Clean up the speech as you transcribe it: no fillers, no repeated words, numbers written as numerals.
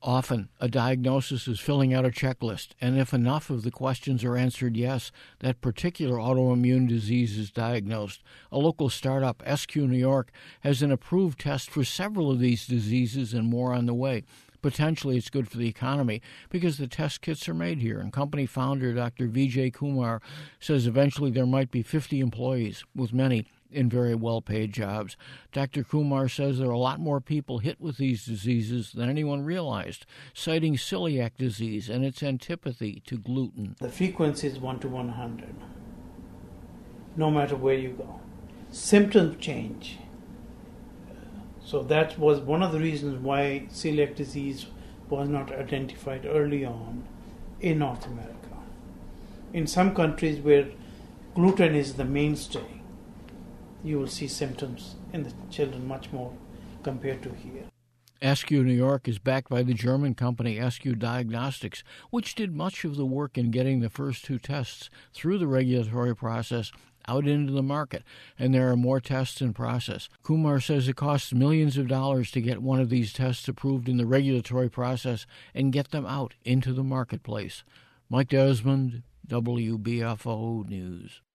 Often, a diagnosis is filling out a checklist, and if enough of the questions are answered yes, that particular autoimmune disease is diagnosed. A local startup, SQ New York, has an approved test for several of these diseases and more on the way. Potentially, it's good for the economy because the test kits are made here, and company founder Dr. Vijay Kumar says eventually there might be 50 employees, with many in very well-paid jobs. Dr. Kumar says there are a lot more people hit with these diseases than anyone realized, citing celiac disease and its antipathy to gluten. The frequency is 1 to 100, no matter where you go. Symptoms change. So that was one of the reasons why celiac disease was not identified early on in North America. In some countries where gluten is the mainstay, you will see symptoms in the children much more compared to here. SQ New York is backed by the German company SQ Diagnostics, which did much of the work in getting the first two tests through the regulatory process out into the market, and there are more tests in process. Kumar says it costs millions of dollars to get one of these tests approved in the regulatory process and get them out into the marketplace. Mike Desmond, WBFO News.